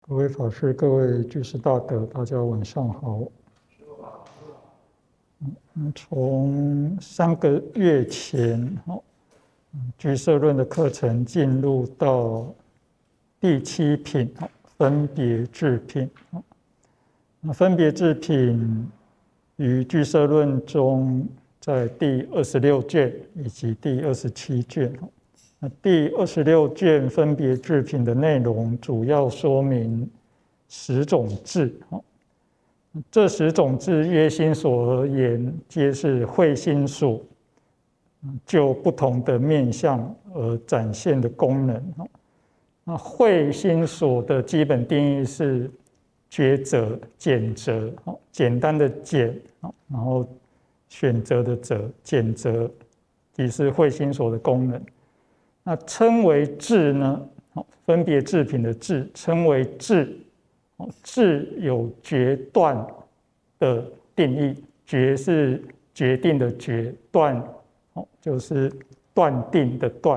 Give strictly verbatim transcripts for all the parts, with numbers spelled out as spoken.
各位法师、各位居士大德，大家晚上好。嗯，从三个月前，哦，居舍论的课程进入到第七品，分别智品。那分别智品于居舍论中，在第二十六卷以及第二十七卷。那第二十六卷分别智品的内容，主要说明十种智。这十种智，约心所而言，皆是慧心所就不同的面向而展现的功能。那慧心所的基本定义是抉择、拣择，简单的拣，然后选择的择，拣择，即是慧心所的功能。那称为智呢？分别智品的智称为智。智有决断的定义，决是决定的决，断就是断定的断。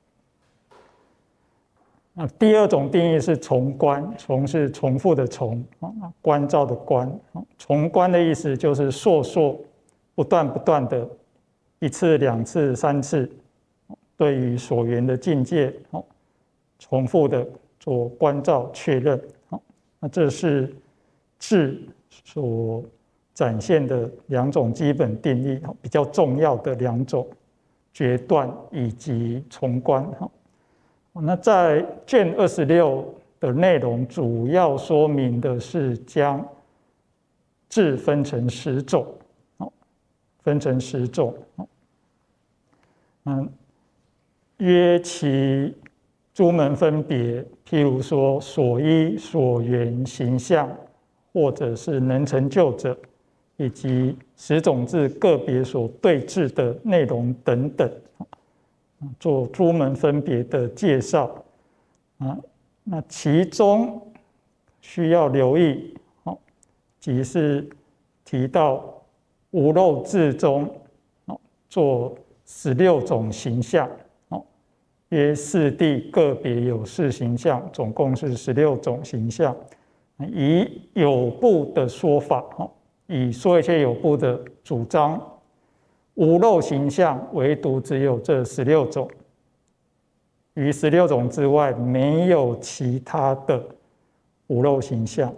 那第二种定义是重观，重是重复的重，观照的观。重观的意思就是烁烁不断不断的，一次、两次、三次，对于所缘的境界，重复的做观照确认。那这是智所展现的两种基本定义，比较重要的两种，决断以及重观。那在卷二十六的内容，主要说明的是将智分成十种，分成十种。嗯，约其诸门分别，譬如说所依、所缘、形象，或者是能成就者，以及十种智个别所对治的内容等等，做诸门分别的介绍。啊，那其中需要留意，即是提到无漏智中，做十六种形象。约四谛个别有四形象，总共是十六种形象。以有部的说法，以说一切有部的主张，无漏形象唯独只有这十六种，于十六种之外没有其他的无漏形象。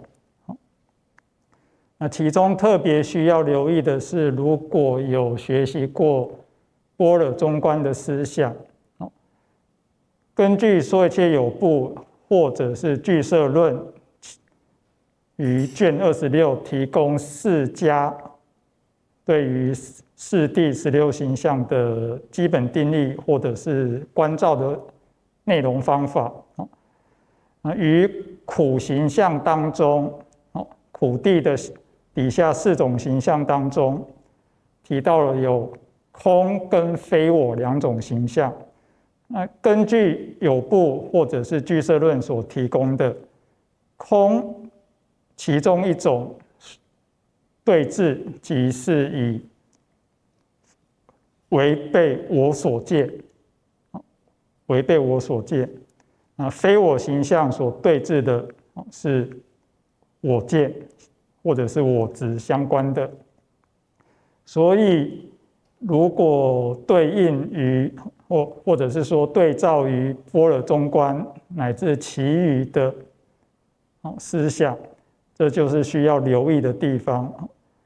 那其中特别需要留意的是，如果有学习过般若中观的思想，根据说一切有部或者是俱舍论于卷二十六提供四家对于四谛十六形象的基本定义或者是观照的内容方法。于苦形象当中，苦谛的底下四种形象当中，提到了有空跟非我两种形象。那根据有部或者是俱舍论所提供的空，其中一种对治，即是以违背我所见，违背我所见。那非我形象所对治的是我见或者是我执相关的。所以如果对应于或或者是说对照于般若中观乃至其余的思想，这就是需要留意的地方。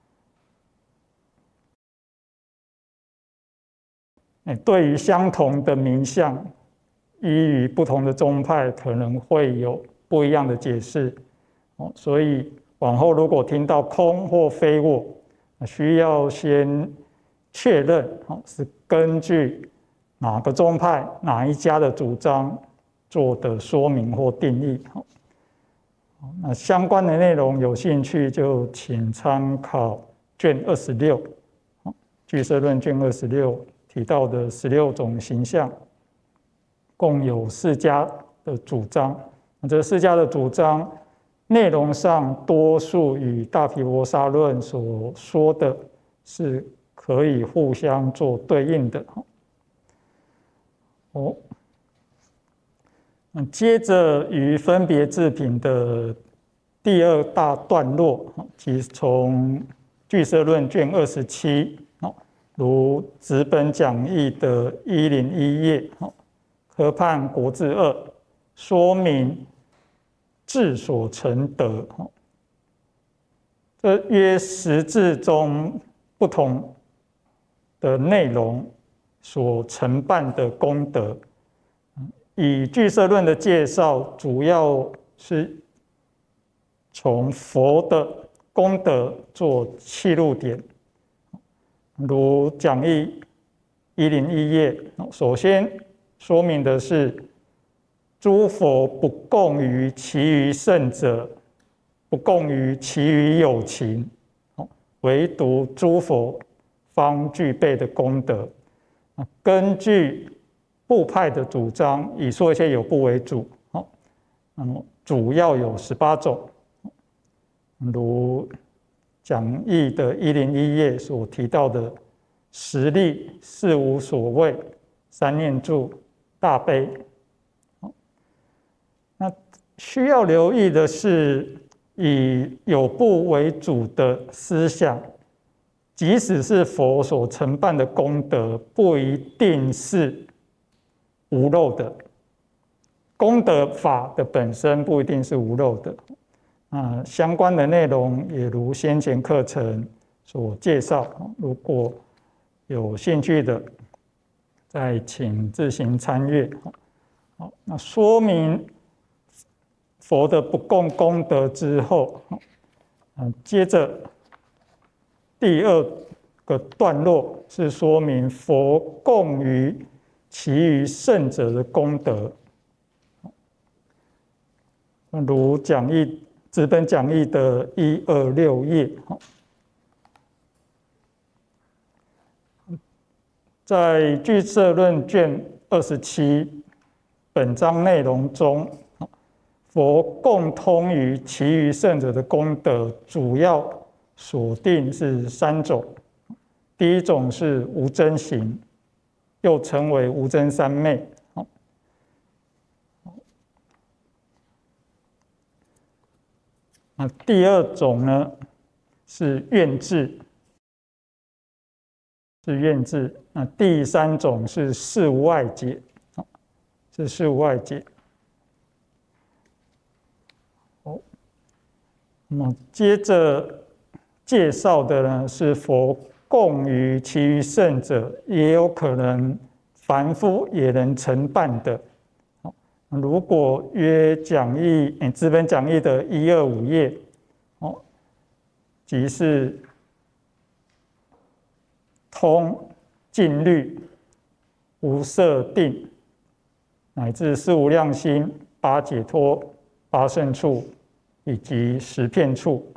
对于相同的名相，依于不同的宗派可能会有不一样的解释，所以往后如果听到空或非我，需要先确认是根据哪个宗派、哪一家的主张做的说明或定义。那相关的内容有兴趣就请参考卷二十六，俱舍论卷二十六提到的十六种形象，共有四家的主张。这四家的主张内容上多数与大毗婆沙论所说的是可以互相做对应的。哦， 嗯，接着于分别制品的第二大段落，即从俱舍论卷二十七，如纸本讲义的一零一页，科判国字二，说明智所成德。这约十字中不同的内容所承办的功德。以俱舍论的介绍，主要是从佛的功德做切入点，如讲义一零一页，首先说明的是诸佛不共于其余圣者，不共于其余有情，唯独诸佛方具备的功德。根据部派的主张，以说一些有部为主，那么主要有十八种，如讲义的一零一页所提到的十力、四无所谓、三念住、大悲。那需要留意的是，以有部为主的思想，即使是佛所承办的功德，不一定是无漏的，功德法的本身不一定是无漏的。啊，相关的内容也如先前课程所介绍，如果有兴趣的，再请自行参阅。好，那说明佛的不共功德之后，嗯，接着第二个段落是说明佛共于其余圣者的功德，如讲义纸本讲义的一二六页，在俱舍论卷二十七本章内容中，佛共通于其余圣者的功德，主要锁定是三种。第一种是无争行，又称为无争三昧。那第二种呢是愿智，是愿智。那第三种是事无碍解，是事无碍解。好，那么接着介绍的呢是佛共于其余圣者，也有可能凡夫也能承办的。如果约讲义纸本讲义的一二五页，哦，即是通静虑、无色定，乃至四无量心、八解脱、八胜处以及十片处。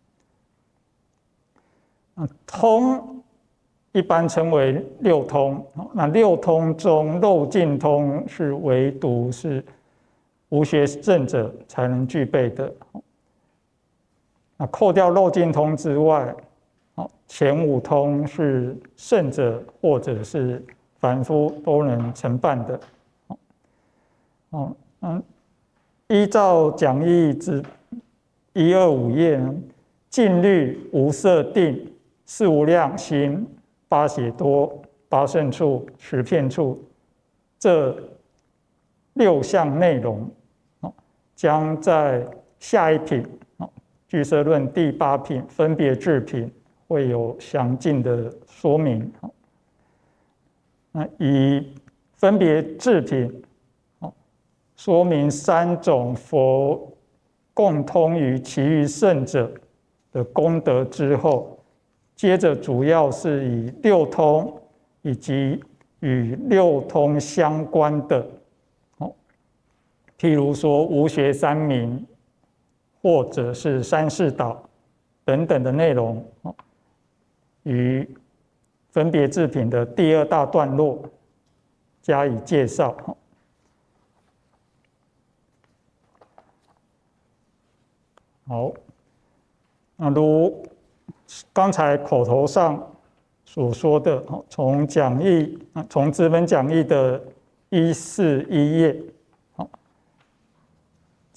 通一般称为六通，那六通中漏尽通是唯独是无学圣者才能具备的。那扣掉漏尽通之外，前五通是圣者或者是凡夫都能承办的。哦，嗯，依照讲义之一二五页，静虑、无色定、四无量心、八解脱、八胜处、十片处这六项内容，将在下一品俱舍论第八品分别智品会有详尽的说明。那以分别智品说明三种佛共通于其余圣者的功德之后，接着主要是以六通以及与六通相关的，譬如说无学三明或者是三世导等等的内容，于分别智品的第二大段落加以介绍。好，那如刚才口头上所说的，从讲义，从纸本讲义的一四一页，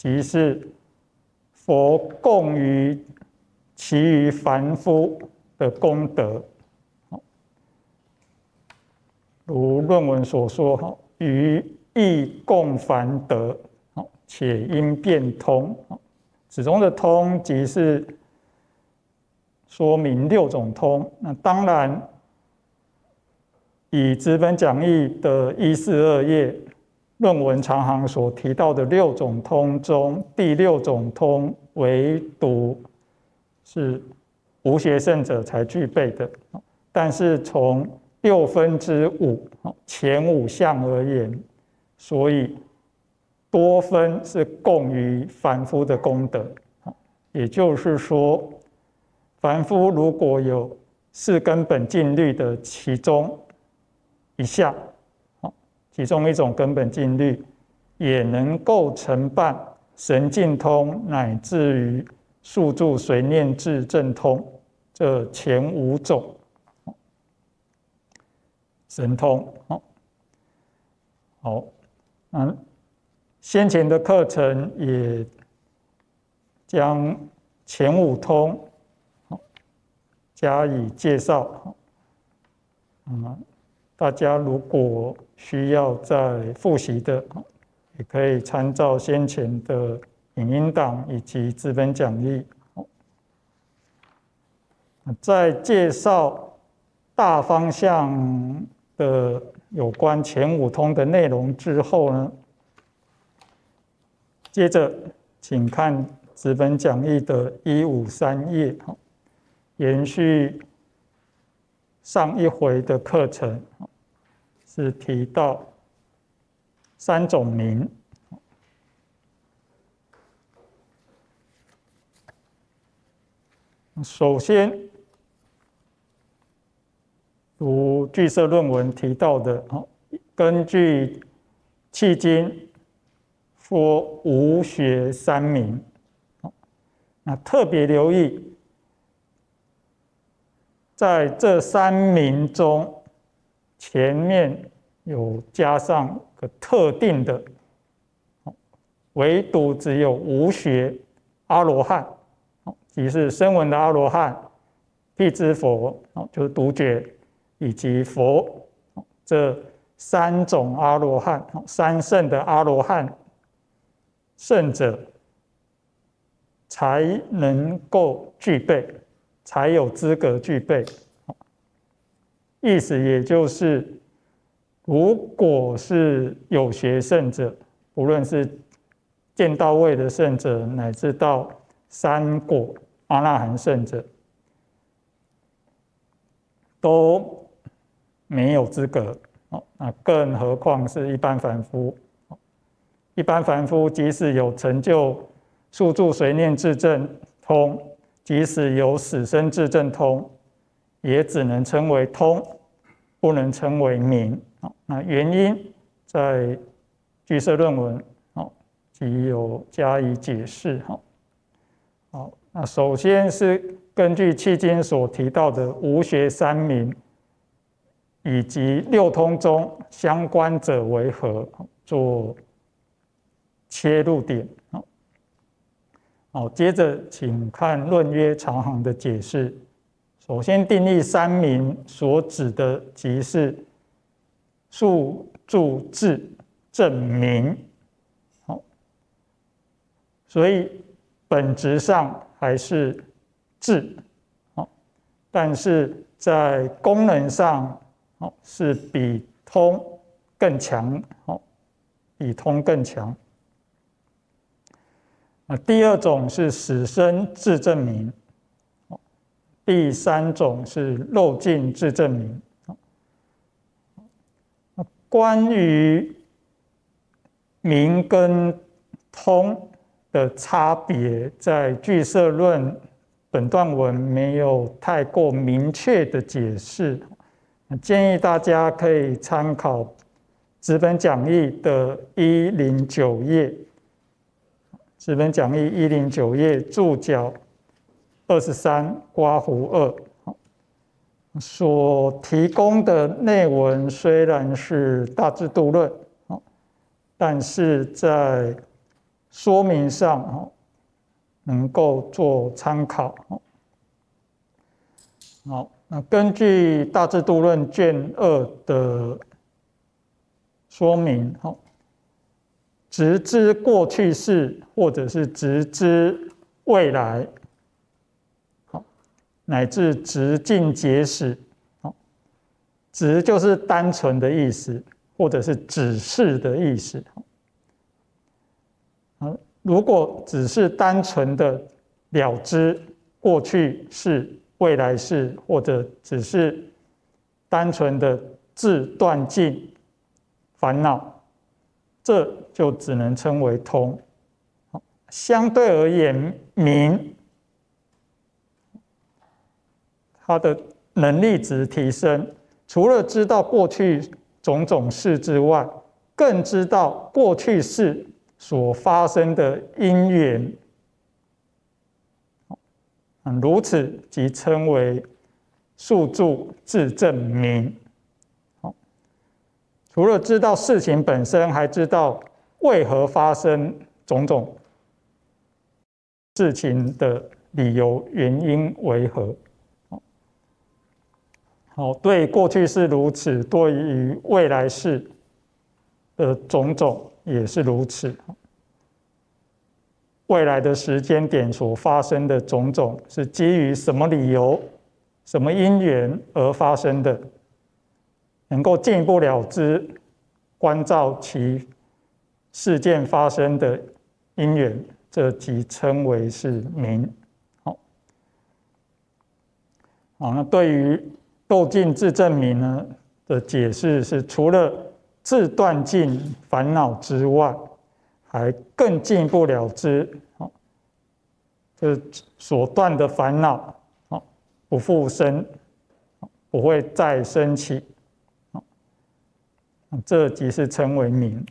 即是佛供于其余凡夫的功德。如论文所说，于亦共凡德，且因变通。此中的通即是说明六种通。那当然，以资本讲义的一四二页论文长行所提到的六种通中，第六种通唯独是无学圣者才具备的。但是从六分之五前五项而言，所以多分是供于凡夫的功德。也就是说，凡夫如果有四根本净律的其中一项，其中一种根本净律，也能够承办神境通乃至于宿住随念智正通这前五种神通。好，嗯，先前的课程也将前五通加以介绍。嗯，大家如果需要再复习的，也可以参照先前的影音档以及资本讲义。在介绍大方向的有关前五通的内容之后呢，接着请看资本讲义的一五三页，延续上一回的课程，是提到三种名。首先，如据色论文提到的，根据契经说无学三名，那特别留意，在这三名中，前面有加上个特定的，唯独只有无学阿罗汉，即是声闻的阿罗汉、辟支佛，就是独觉，以及佛这三种阿罗汉，三圣的阿罗汉圣者才能够具备，才有资格具备。意思也就是，如果是有学圣者，不论是见到位的圣者，乃至到三果阿那含圣者，都没有资格。那更何况是一般凡夫。一般凡夫即使有成就宿住随念智正通，即使有死生智正通，也只能称为通，不能称为明。那原因在据色论文即有加以解释。好，那首先是根据契经所提到的无学三名，以及六通中相关者为何做切入点。好，接着请看论约长行的解释。首先定义三名所指的即是宿住智正明。好，所以本质上还是智，但是在功能上是比通更强，比通更强。第二种是死生智正明，第三种是漏尽智正明。关于明跟通的差别，在据色论本段文没有太过明确的解释，建议大家可以参考资本讲义的一零九页。资本讲义一零九页注脚二十三刮弧二所提供的内文虽然是大智度论，但是在说明上能够做参考。好，那根据《大制度论》卷二的说明，直知过去式或者是直知未来，乃至直尽结始，直就是单纯的意思，或者是只是的意思。如果只是单纯的了知过去式、未来式，或者只是单纯的自断尽烦恼，这就只能称为通。相对而言，明它的能力值提升，除了知道过去种种事之外，更知道过去事所发生的因缘，如此即称为宿住自证明。除了知道事情本身，还知道为何发生种种事情的理由、原因为何。好，对过去是如此，对于未来事的种种也是如此。未来的时间点所发生的种种是基于什么理由、什么因缘而发生的，能够进一步了知、关照其事件发生的因缘，这即称为是明。好，好，那对于斗尽自证明呢的解释是，除了自断尽烦恼之外，还更进一步了知，就是所断的烦恼不复生，不会再升起，这即是称为明。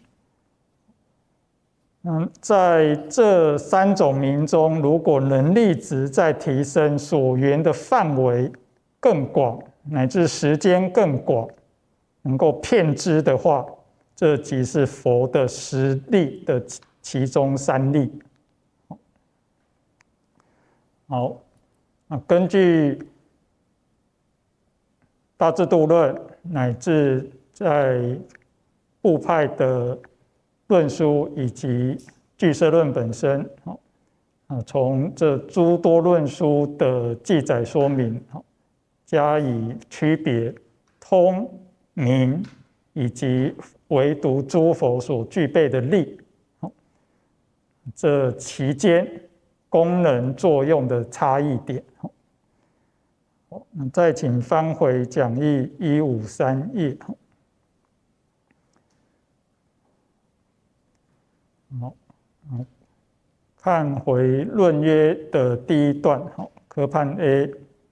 嗯，在这三种明中，如果能力值在提升，所缘的范围更广，乃至时间更广，能够遍知的话，这即是佛的十力的其中三力。好，那根据大制度论乃至在部派的论书以及俱舍论本身，从这诸多论书的记载说明，加以区别通、明以及唯独诸佛所具备的力，这其间功能作用的差异点。再请翻回讲义一五三页。好，看回论约的第一段，科判 A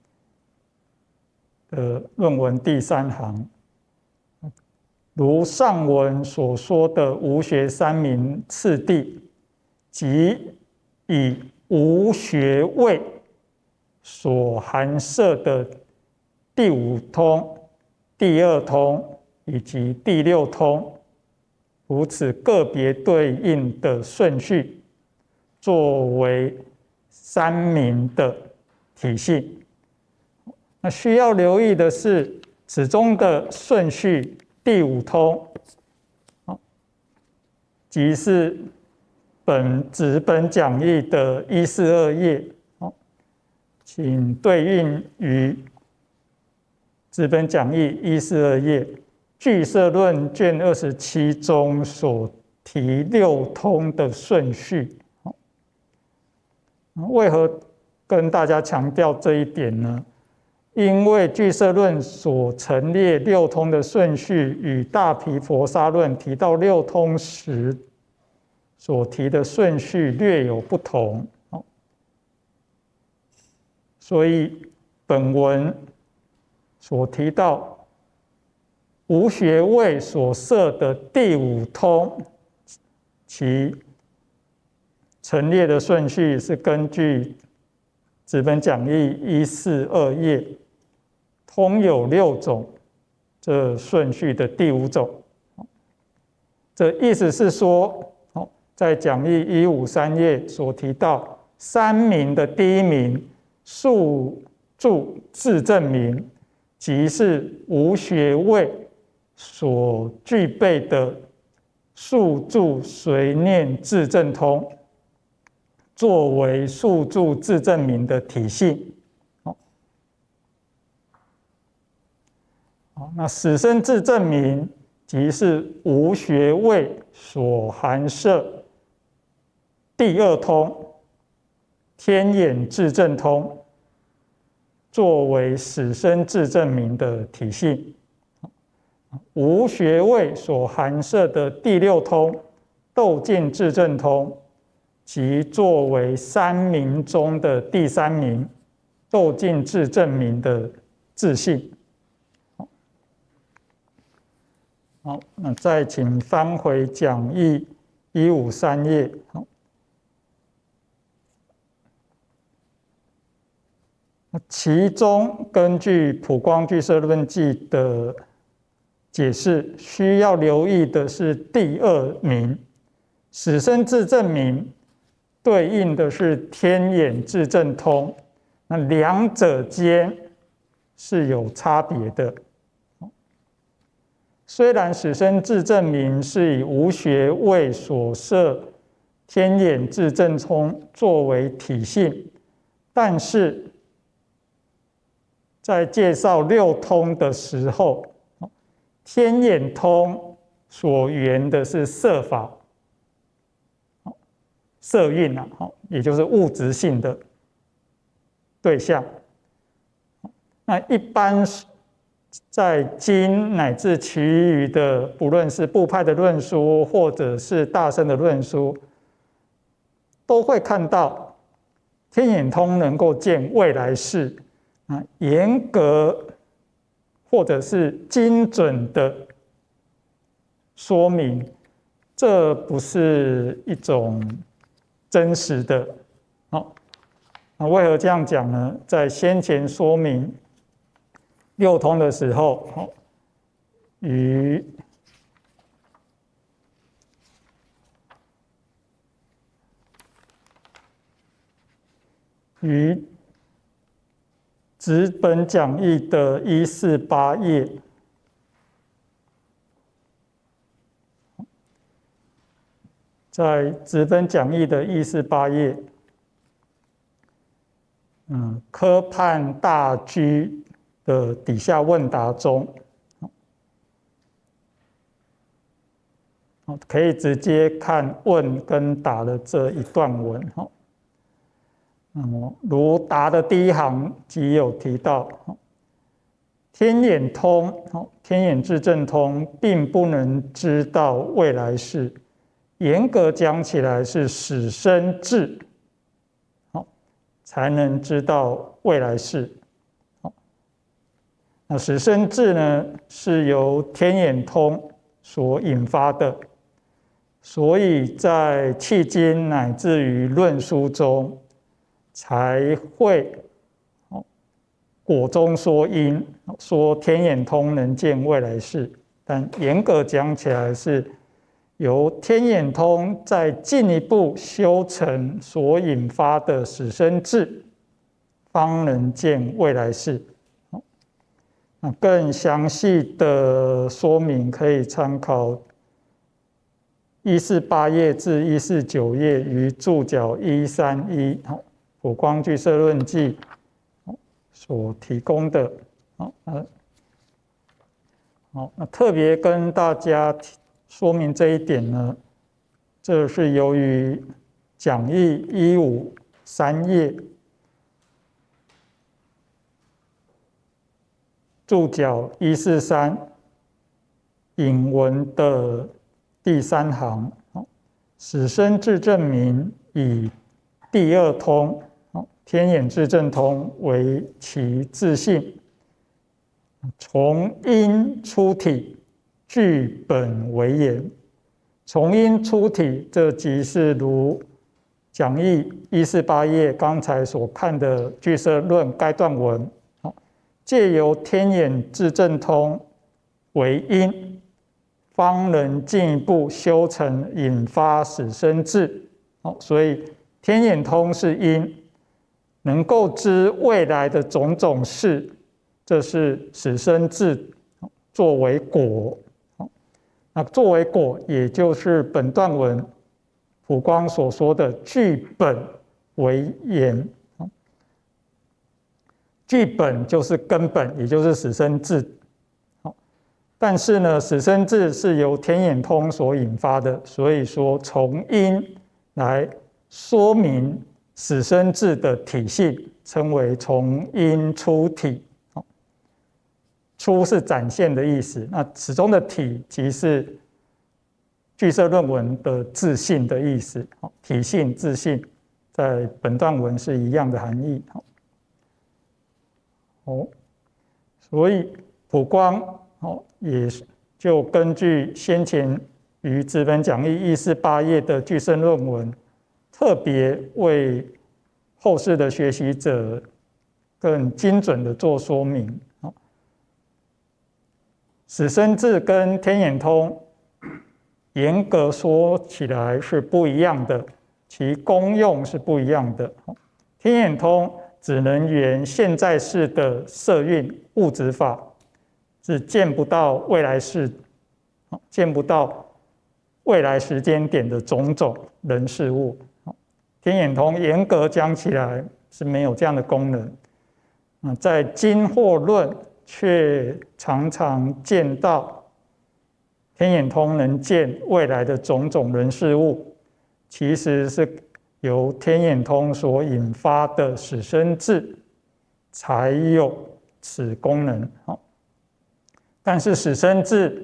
的论文第三行，如上文所说的无学三明次第，即以无学位所含摄的第五通、第二通以及第六通，如此个别对应的顺序，作为三明的体系。那需要留意的是，此中的顺序第五通，即是本纸本讲义的一四二页，请对应于纸本讲义一四二页俱舍论卷二十七中所提六通的顺序。为何跟大家强调这一点呢？因为俱舍论所陈列六通的顺序与大毗婆沙论提到六通时所提的顺序略有不同，所以本文所提到无学位所设的第五通，其陈列的顺序是根据纸本讲义一四二页通有六种这顺序的第五种。这意思是说， 在讲义一五三页所提到三名的第一名述注字正名，即是无学位所具备的述注随念字正通，作为述注字正名的体系。那史生字正名即是无学位所含摄第二通天眼字正通，作为史生字正名的体系。无学位所含摄的第六通窦进字正通，即作为三名中的第三名窦进字正名的字系。好，那再请翻回讲义一五三页。好，其中根据《普光句舍论记》的解释，需要留意的是第二名史生字正名，对应的是天眼字正通，那两者间是有差别的。虽然史生字正名是以无学位所摄天眼字正通作为体系，但是在介绍六通的时候，天眼通所缘的是色法、色蕴啊，也就是物质性的对象。那一般在经乃至其余的，不论是部派的论书，或者是大乘的论书，都会看到天眼通能够见未来世啊，严格或者是精准的说明，这不是一种真实的。好，那为何这样讲呢？在先前说明六通的时候，与于直本讲义的一四八页，在直本讲义的一四八页，嗯，科判大居的底下问答中，可以直接看问跟答的这一段文。嗯，如答的第一行即有提到，天眼通、天眼字正通并不能知道未来世，严格讲起来是始生智才能知道未来世。那始生智呢，是由天眼通所引发的，所以在迄今乃至于论书中，才会果中说因，说天眼通能见未来世，但严格讲起来是由天眼通在进一步修成所引发的始生智，方能见未来世。那更详细的说明可以参考一四八页至一四九页于注脚一三一《普光句舍论记》所提供的。好，那特别跟大家说明这一点呢，这是由于讲义一五三页注脚一四三引文的第三行，始生字正名以第二通天眼字正通为其自性，从因出体，据本为言。从因出体，这即是如讲义一四八页刚才所看的句舍论该段文，借由天眼字正通为因， 方能进一步修成引发始生智。所以天眼通是因，能够知未来的种种事，这是始生智作为果。那作为果，也就是本段文普光所说的据本为言。据本就是根本，也就是始生智。但是呢，始生智是由天眼通所引发的，所以说从因来说明始生智的体性，称为从因出体。出是展现的意思，那此中的体即是俱舍论文的自性的意思。体性、自性在本段文是一样的含义。哦，所以普光哦也就根据先前于纸本讲义一四八页的俱舍论文，特别为后世的学习者更精准的做说明。始生智跟天眼通严格说起来是不一样的，其功用是不一样的。天眼通只能圆现在世的色蕴物质法，是见不到未来世，见不到未来时间点的种种人事物。天眼通严格讲起来是没有这样的功能。在经或论却常常见到天眼通能见未来的种种人事物，其实是由天眼通所引发的始生智才有此功能。但是始生智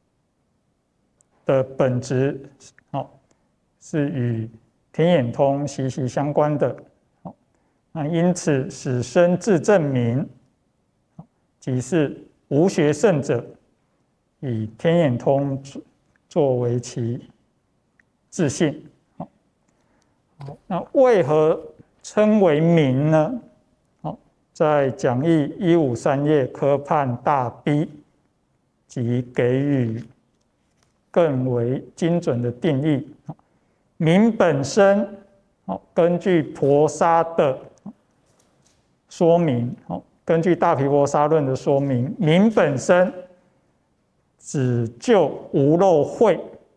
的本质是与天眼通息息相关的。因此始生智证明即是无学圣者以天眼通作为其自性。那为何称为明呢？在讲义一五三页科判大 B 即给予更为精准的定义。明本身根据婆沙的说明，根据大毗婆沙论的说明，明本身只就无漏慧，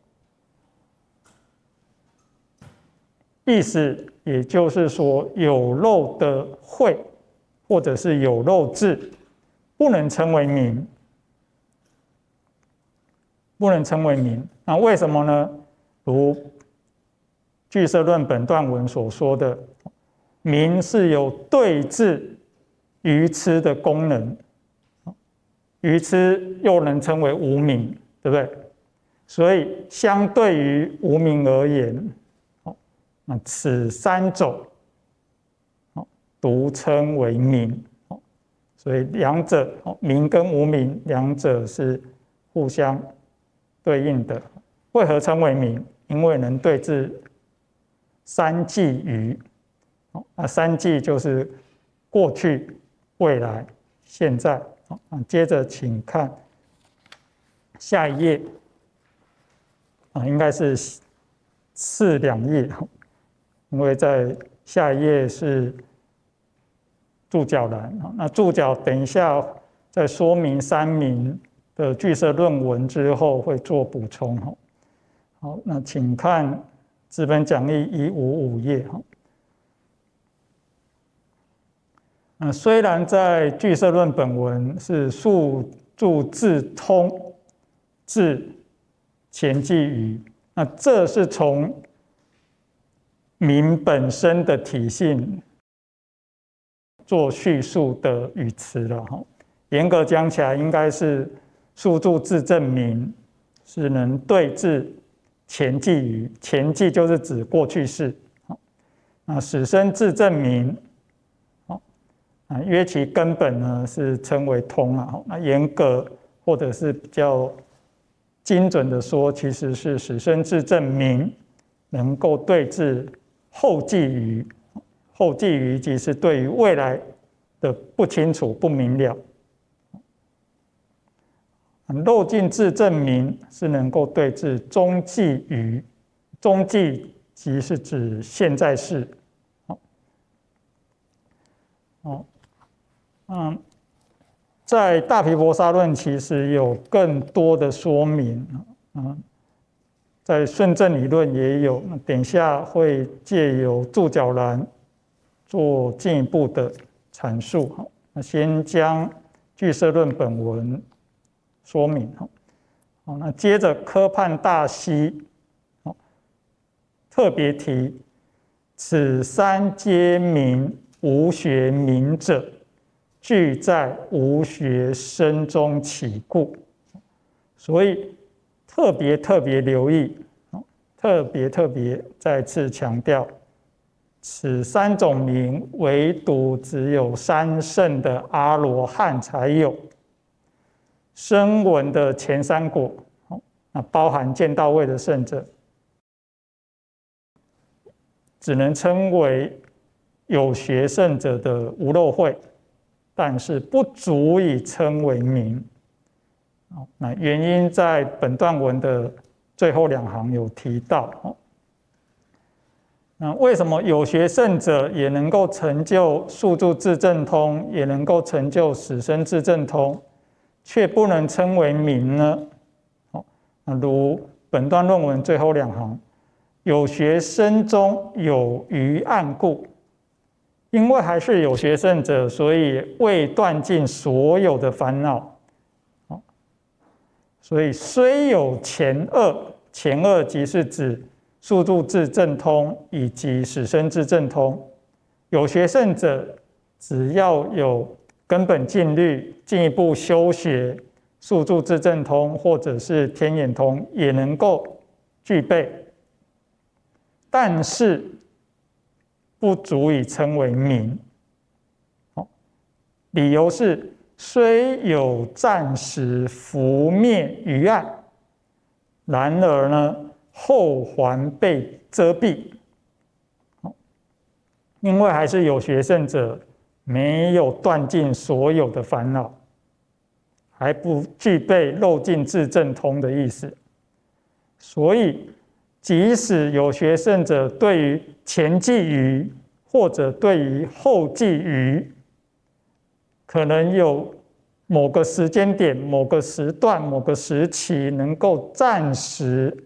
意思也就是说有漏的慧或者是有漏智不能称为明，不能称为明。那为什么呢？如俱舍论本段文所说的，明是有对治愚痴的功能，愚痴又能称为无明，对不对？所以相对于无明而言，那此三种独称为明。所以两者明跟无明两者是互相对应的。为何称为明？因为能对治三际愚。那三际就是过去、未来、现在。接着请看下一页，应该是次两页，因为在下一页是注脚栏。那注脚等一下在说明三明的俱舍论文之后会做补充。好，那请看纸本讲义一五五页。呃、虽然在俱舍论本文是述注自通至前际语，那这是从明本身的体性做叙述的语词了。严格讲起来，应该是述注自证明是能对治前际语，前际就是指过去式。那始生自证明，约其根本呢是称为通啊。那严格或者是比较精准的说，其实是始生自证明能够对治后际语。后际语即是对于未来的不清楚、不明了。 漏尽自证明是能够对治中继语，中继即是指现在式。哦，嗯，在大毗婆沙论其实有更多的说明，嗯，在顺正理论也有，等一下会借由注脚栏做进一步的阐述。好，那先将俱舍论本文说明。好，那接着科判大溪，特别提此三皆名无学名者，俱在无学生中起故。所以特别特别留意，特别特别再次强调，此三种名唯独只有三圣的阿罗汉才有。声闻的前三果，那包含见到位的圣者，只能称为有学圣者的无漏慧，但是不足以称为名。那原因在本段文的最后两行有提到。那为什么有学圣者也能够成就宿住自证通，也能够成就死生自证通，却不能称为名呢？如本段论文最后两行，有学生中有余暗故，因为还是有学圣者，所以未断尽所有的烦恼。所以虽有前二，前二即是指宿住自证通以及死生自证通。有学圣者只要有根本净律，进一步修学宿住自证通或者是天眼通，也能够具备，但是不足以称为名。理由是虽有暂时拂灭于暗，然而呢后还被遮蔽，因为还是有学圣者没有断尽所有的烦恼，还不具备漏尽自证通的意思。所以即使有学圣者对于前际余或者对于后际余，可能有某个时间点、某个时段、某个时期能够暂时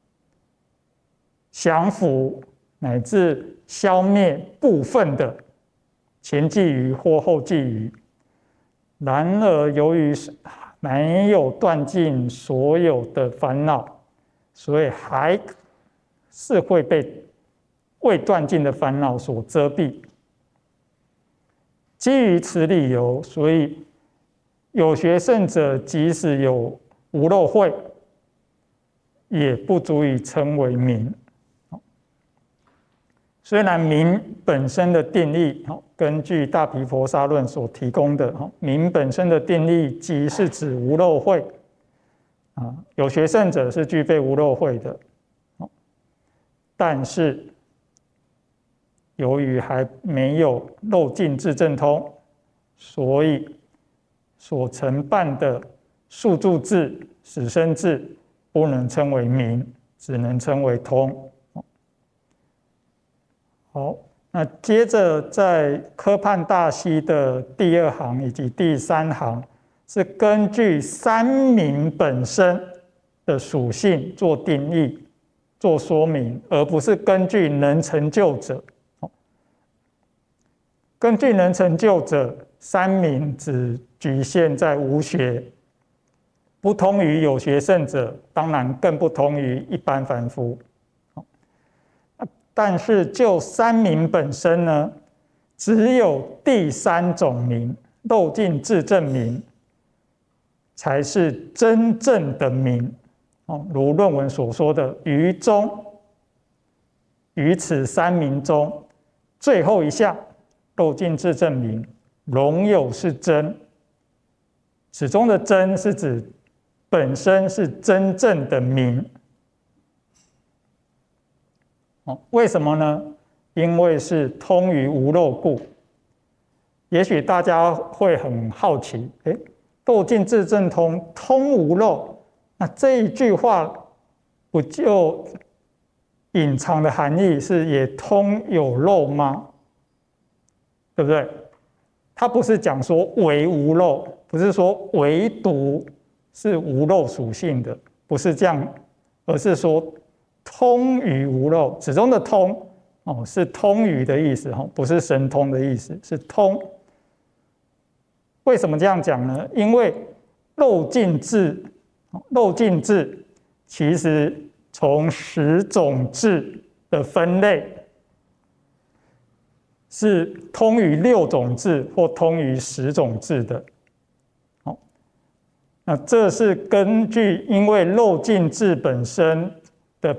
降服乃至消灭部分的前际余或后际余，然而由于没有断尽所有的烦恼，所以还是会被未断尽的烦恼所遮蔽。基于此理由，所以有学圣者即使有无漏慧，也不足以称为名。虽然名本身的定义，根据大毗婆沙论所提供的名本身的定义，即是指无漏慧。有学圣者是具备无漏慧的，但是由于还没有漏尽自证通，所以所承办的宿住智、死生智不能称为名，只能称为通。好，那接着在科判大溪的第二行以及第三行，是根据三名本身的属性做定义、做说明，而不是根据能成就者。根据能成就者，三名只局限在无学，不同于有学圣者，当然更不同于一般凡夫。但是就三名本身呢，只有第三种名漏尽自证名才是真正的名。如论文所说的，于中于此三名中最后一项漏尽自证明，容有是真。此中的真是指本身是真正的名。为什么呢？因为是通于无漏故。也许大家会很好奇，诶， 漏尽字正通，通无漏。那这一句话不就隐藏的含义是也通有漏吗？对不对？他不是讲说唯无漏，不是说唯独是无漏属性的，不是这样，而是说通于无漏。此中的通哦，是通于的意思，不是神通的意思，是通。为什么这样讲呢？因为漏尽字，漏尽字其实从十种字的分类是通于六种字或通于十种字的。好，那这是根据因为漏尽字本身的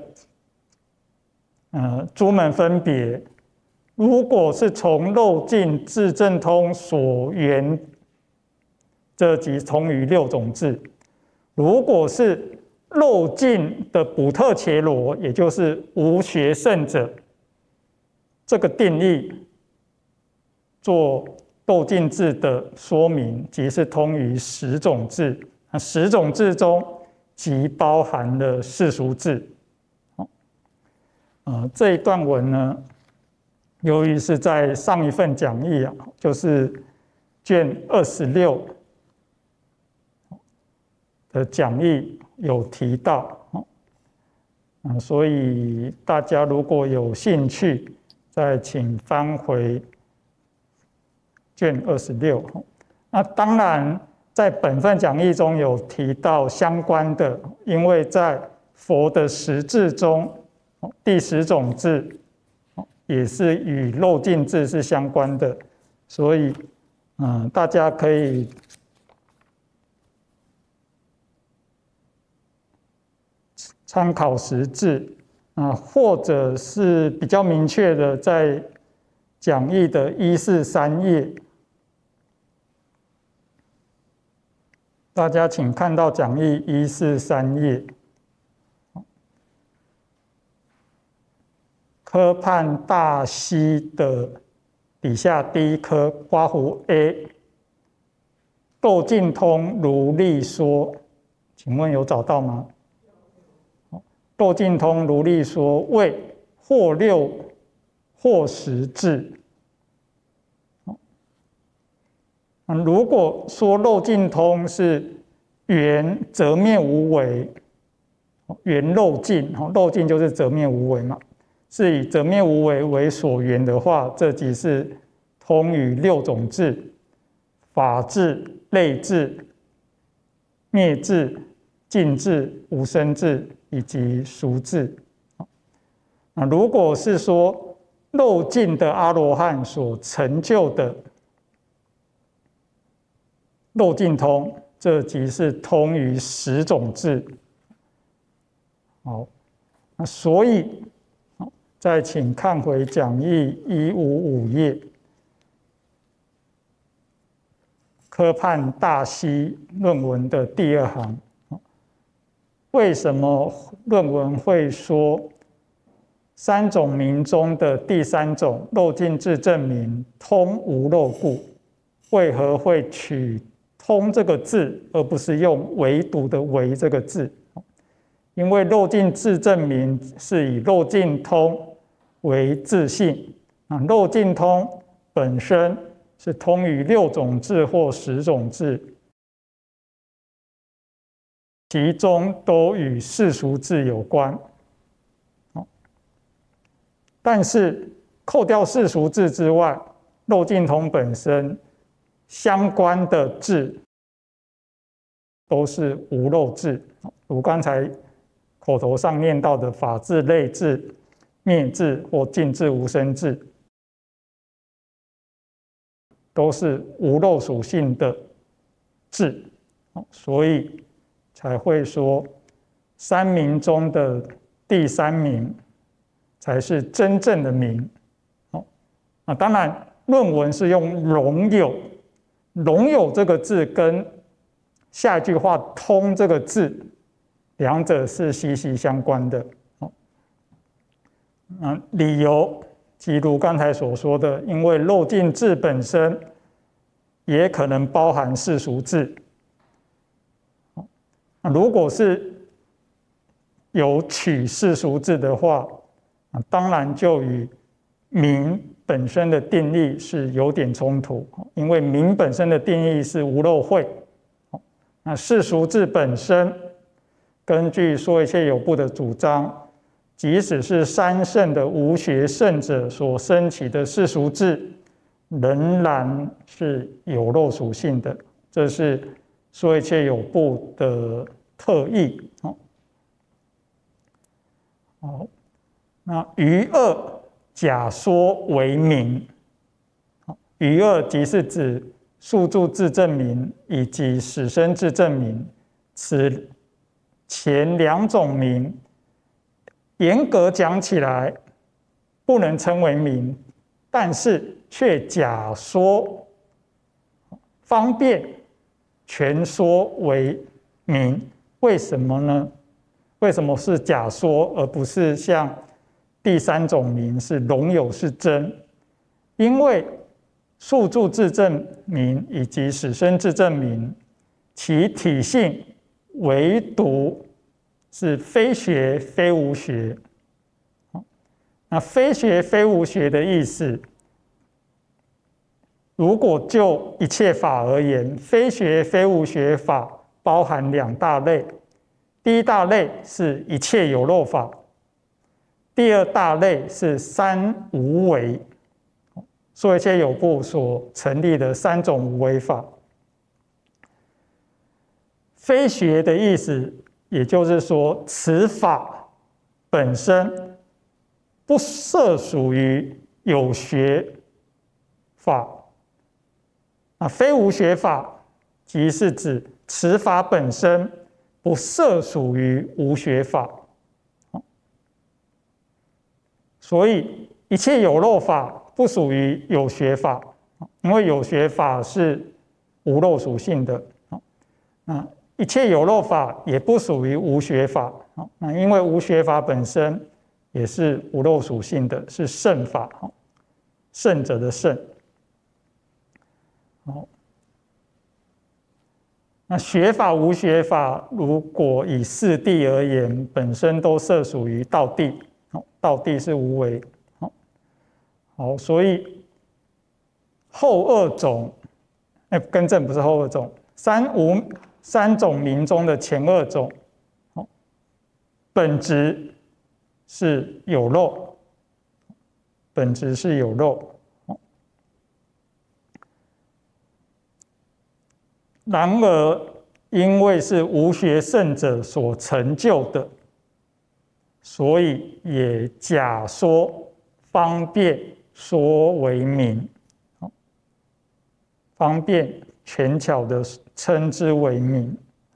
呃诸门分别，如果是从漏尽字正通所缘，这即通于六种字；如果是漏尽的补特伽罗，也就是无学圣者，这个定义做漏尽字的说明，即是通于十种字。那十种字中，即包含了世俗字。呃，这一段文呢，由于是在上一份讲义啊，就是卷二十六的讲义有提到，嗯，所以大家如果有兴趣，再请翻回卷二十六。那当然，在本份讲义中有提到相关的，因为在佛的十字中，第十种字也是与漏尽字是相关的，所以嗯，大家可以参考十字啊，或者是比较明确的，在讲义的一四三页，大家请看到讲义一四三页。科判大西的底下第一科括弧 A， 漏尽通如例说，请问有找到吗？漏尽通如例说为或六或十字。如果说漏尽通是缘则灭无为，缘漏尽，漏尽就是则灭无为嘛。是以则灭无为为所缘的话，这即是通于六种字：法智、类智、灭智、尽智、无生智以及俗智。那如果是说漏尽的阿罗汉所成就的漏尽通，这即是通于十种智。好，那所以。再请看回讲义一五五页，科判大西论文的第二行。为什么论文会说三种名中的第三种漏尽字证明通无漏故？为何会取通这个字，而不是用唯独的唯这个字？因为漏尽字证明是以漏尽通为自性啊，漏尽通本身是通于六种字或十种字，其中都与世俗字有关。但是扣掉世俗字之外，漏尽通本身相关的字都是无漏字，如刚才口头上念到的法字、类字、灭智或尽智、无生智，都是无漏属性的智，所以才会说三名中的第三名才是真正的名。啊，当然论文是用容有，容有这个字跟下一句话通这个字，两者是息息相关的。嗯，理由即如刚才所说的，因为漏尽字本身也可能包含世俗字， 如果是有取世俗字的话，当然就与名本身的定义是有点冲突，因为名本身的定义是无漏慧，那世俗字本身根据说一切有部的主张，即使是三圣的无学圣者所升起的世俗字，仍然是有漏属性的，这是说一切有部的特异。好，那余二假说为名，余二即是指宿住自证明以及始生自证明，此前两种名，严格讲起来不能称为名，但是却假说方便全说为名。为什么呢？为什么是假说，而不是像第三种名是容有是真？因为宿住自证明以及始生自证明，其体性唯独是非学非无学。那非学非无学的意思，如果就一切法而言，非学非无学法包含两大类。第一大类是一切有漏法，第二大类是三无为，说一切有部所成立的三种无为法。非学的意思，也就是说，此法本身不涉属于有学法。啊，非无学法，即是指此法本身不涉属于无学法，所以一切有漏法不属于有学法，因为有学法是无漏属性的。那一切有漏法也不属于无学法，那因为无学法本身也是无漏属性的，是圣法，圣者的圣。好。那学法无学法，如果以四谛而言，本身都涉属于道谛，道谛是无为。好，所以后二种，哎，更正不是后二种，三无三种名中的前二种，本质是有漏，本质是有漏。然而，因为是无学圣者所成就的，所以也假说方便说为名，方便权巧的称之为名。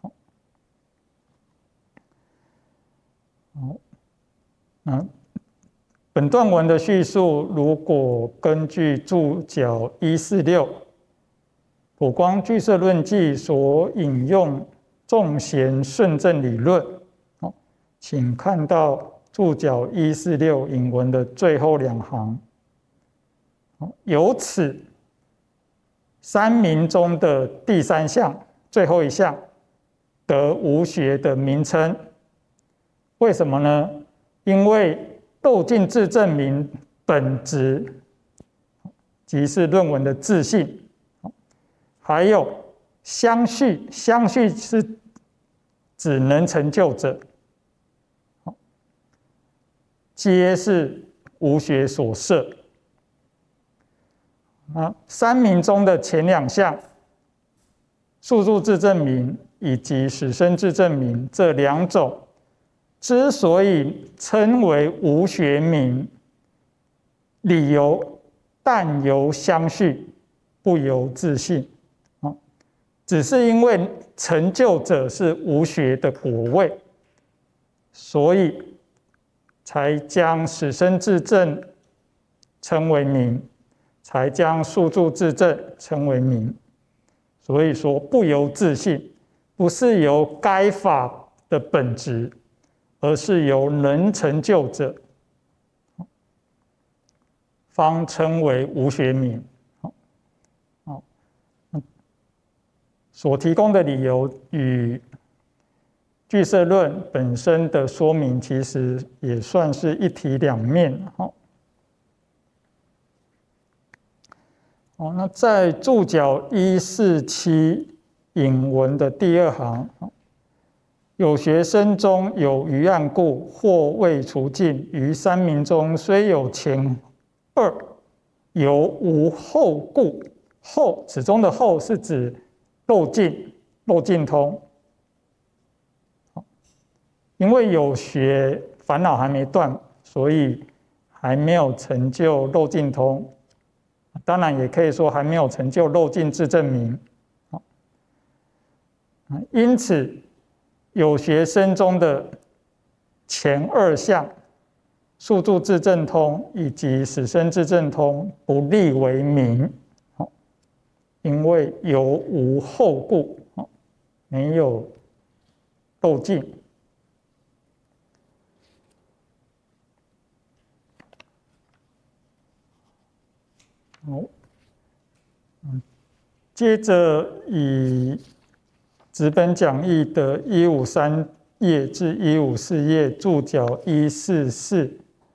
好，那本段文的叙述，如果根据注脚一四六。普光俱舍论记所引用众贤顺正理论，请看到注脚一四六引文的最后两行。由此三名中的第三项，最后一项得无学的名称。为什么呢？因为窦尽自证明本质，即是论文的自性。还有相续，相续是指能成就者，皆是无学所摄。啊，三名中的前两项，宿住自证明以及始生自证明这两种，之所以称为无学名，理由但由相续，不由自性。只是因为成就者是无学的果位，所以才将始生自证称为名，才将宿住自证称为名。所以说不由自性，不是由该法的本质，而是由能成就者，方称为无学名。所提供的理由与俱舍论本身的说明其实也算是一体两面。哦，那在注脚一四七引文的第二行，有学生中有余案故，或未除尽，于三民中虽有前二，犹无后故。后此中的后是指漏尽，漏尽通。因为有学烦恼还没断，所以还没有成就漏尽通。当然也可以说还没有成就漏尽自证明。因此有学生中的前二项宿住自证通以及死生自证通不立为名，因为有无后故，没有漏尽。好，嗯，接着以纸本讲义的一五三页至一五四页注脚一四四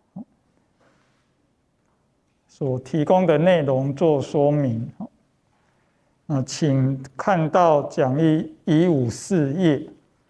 所提供的内容做说明。啊，请看到讲义一五四页。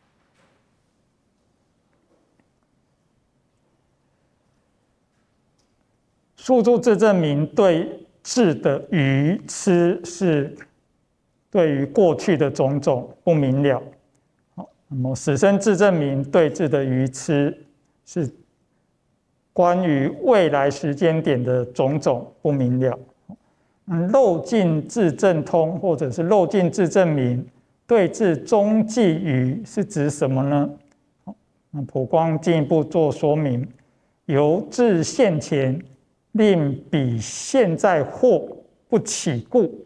宿住自证明对治的愚痴是对于过去的种种不明了。那么死生自证明对治的愚痴是关于未来时间点的种种不明了。漏尽自证通或者是漏尽自证明对治中际愚是指什么呢？那普光进一步做说明，由至现前令彼现在或不起故，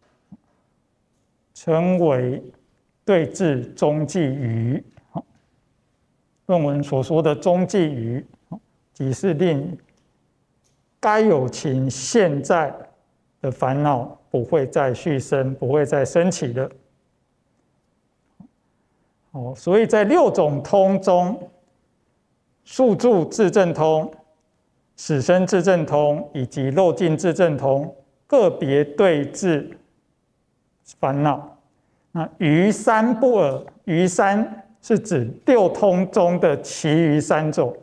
称为对治中际愚。论文所说的中际愚，即是令该有情现在的烦恼不会再续生，不会再升起的。哦，所以在六种通中，宿住自证通、死生自证通以及漏尽自证通个别对治烦恼。那余三不尔，余三是指六通中的其余三种：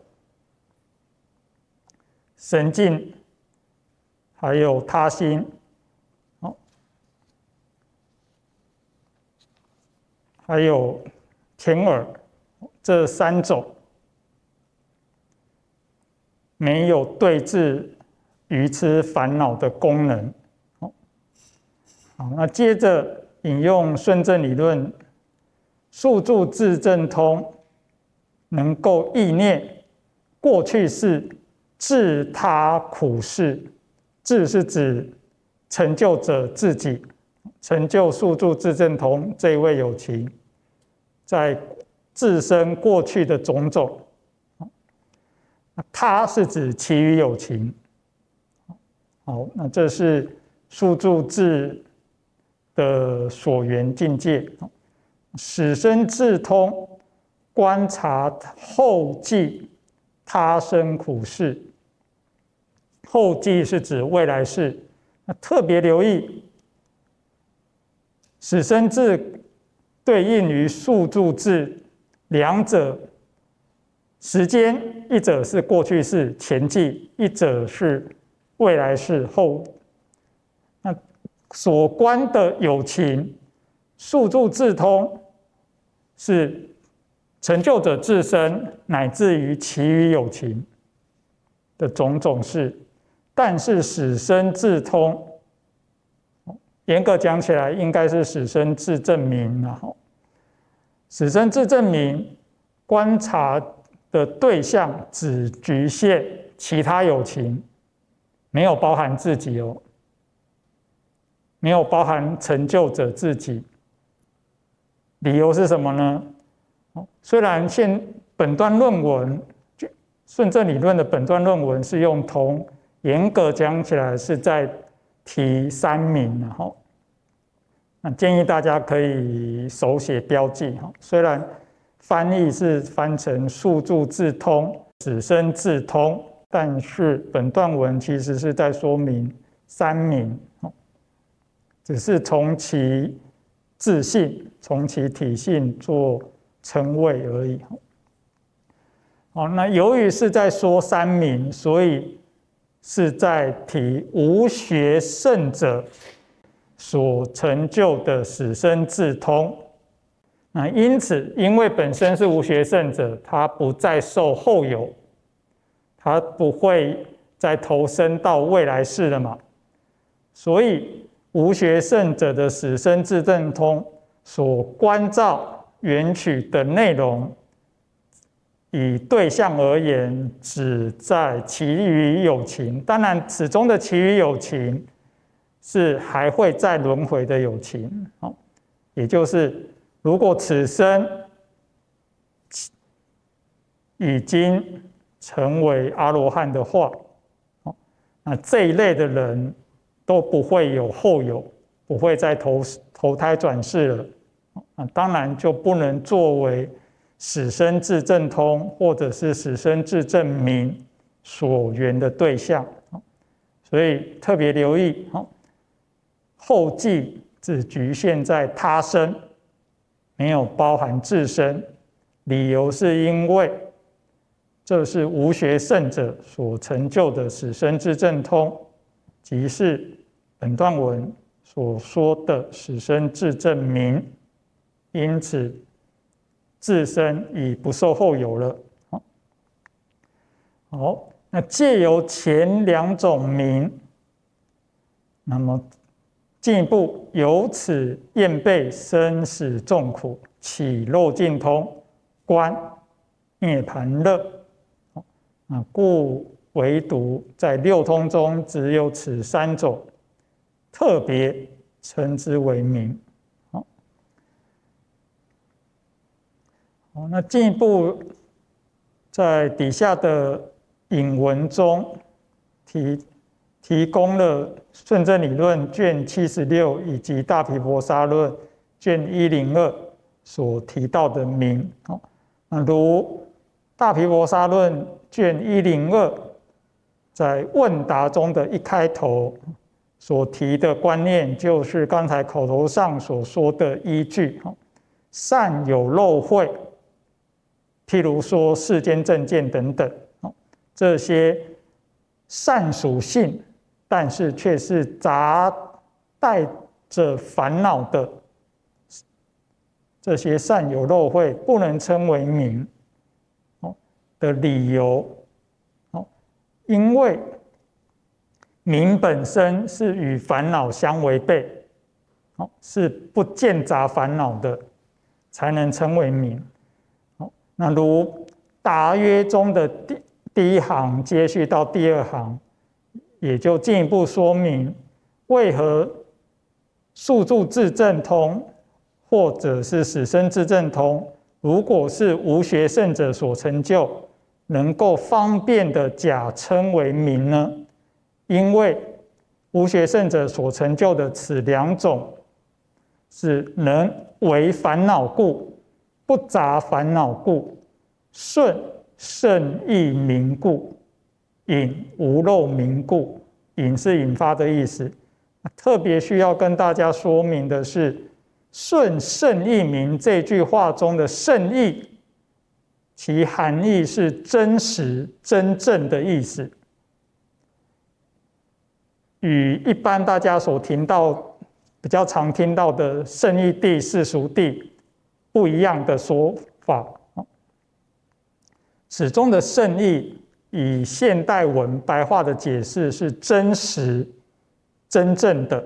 神境，还有他心，哦，还有天耳，这三种没有对治愚痴烦恼的功能。好，那接着引用顺正理论，宿住自证通能够意念过去世自他苦事，自是指成就者自己，成就宿住自证通这一位有情，在自身过去的种种。他是指其余有情。好，那这是宿住自的所缘境界。死生自通观察后继他生苦事，后继是指未来世。那特别留意，死生自对应于宿住自，两者时间一者是过去式前继，一者是未来式后。那所观的有情宿住自通是成就者自身乃至于其余有情的种种事，但是死生自通严格讲起来应该是死生自证明。然后死生自证明观察的对象只局限其他有情，没有包含自己哦，没有包含成就者自己。理由是什么呢？虽然现本段论文顺正理论的本段论文是用通，严格讲起来是在提三名，然后那建议大家可以手写标记哈。虽然翻译是翻成宿住自通、死生自通，但是本段文其实是在说明三明，只是从其自性、从其体性做称谓而已。好，那由于是在说三明，所以是在提无学圣者所成就的死生自通。那因此，因为本身是无学圣者，他不再受后有，他不会再投生到未来世了嘛，所以无学圣者的死生自正通所关照缘曲的内容，以对象而言，只在其余有情。当然，此中的其余有情是还会再轮回的有情，也就是如果此生已经成为阿罗汉的话，那这一类的人都不会有后有，不会再投投胎转世了。那当然就不能作为死生自正通或者是死生自正明所缘的对象。所以特别留意，后记只局限在他生，没有包含自身，理由是因为这是无学圣者所成就的死生自正通，即是本段文所说的死生自正明，因此自身已不受后有了。好，那借由前两种明，那么进一步由此厌备生死众苦，起漏尽通，观涅盘乐。啊，故唯独在六通中只有此三种，特别称之为明。好，好，那进一步在底下的引文中提提供了顺正理论卷七十六以及大毗婆沙论卷一零二所提到的明。那如大毗婆沙论卷一零二在问答中的一开头所提的观念，就是刚才口头上所说的依据，善有漏慧，譬如说世间正见等等，这些善属性，但是却是杂带着烦恼的这些善有漏慧，不能称为明的理由，因为明本身是与烦恼相违背，是不间杂烦恼的，才能称为明。那如答曰中的第第一行接续到第二行，也就进一步说明为何宿住自正通或者是死生自正通，如果是无学圣者所成就，能够方便的假称为明呢？因为无学圣者所成就的此两种是能为烦恼故，不杂烦恼故，顺胜意明故，引无漏明故。引是引发的意思。特别需要跟大家说明的是，顺胜意明这句话中的胜意，其含义是真实、真正的意思，与一般大家所听到、比较常听到的胜义谛、世俗谛不一样的说法。此中的胜义，以现代文白话的解释是真实、真正的。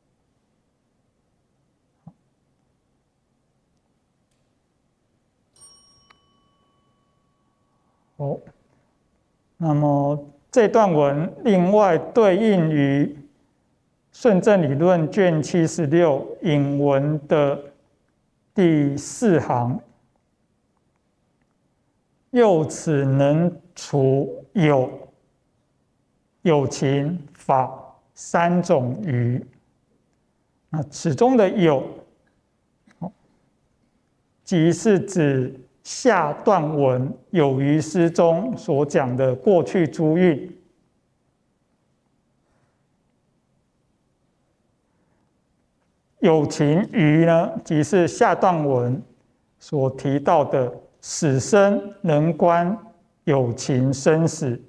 哦，那么这段文另外对应于顺正理论卷七十六引文的第四行，又此能除有、有情、法三种余。那此中的有，即是指下段文有余诗中所讲的过去诸韵。有情余呢，即是下段文所提到的死生能观有情生死。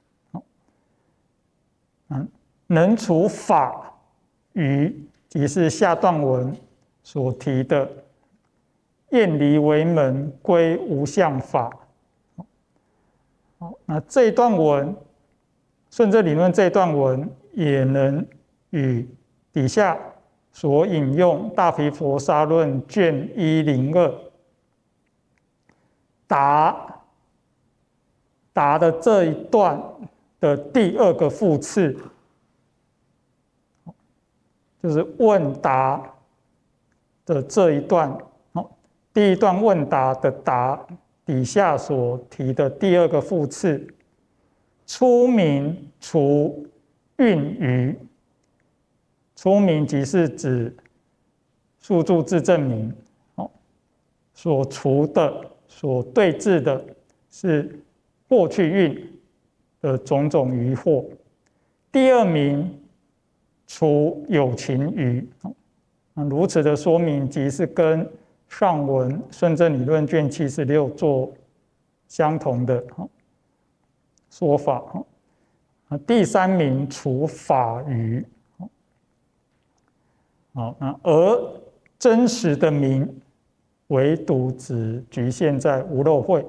能除法余，即是下段文所提的厌离为门，归无相法。好，那这一段文，顺着理论这一段文也能与底下所引用《大毗婆沙论》卷一零二答答的这一段的第二个复次，就是问答的这一段，第一段问答的答底下所提的第二个复次，出名除韵余。出名即是指诉诸自证明，所除的、所对治的是过去韵的种种疑惑。第二名除有情余，如此的说明即是跟上文顺正理论卷七十六做相同的说法。第三名除法余。好，那而真实的名，唯独只局限在无漏慧。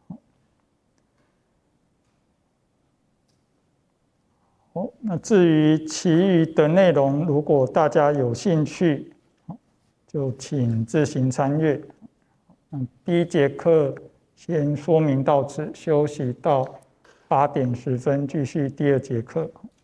好，那至于其余的内容，如果大家有兴趣，就请自行参阅。第一节课先说明到此，休息到八点十分，继续第二节课。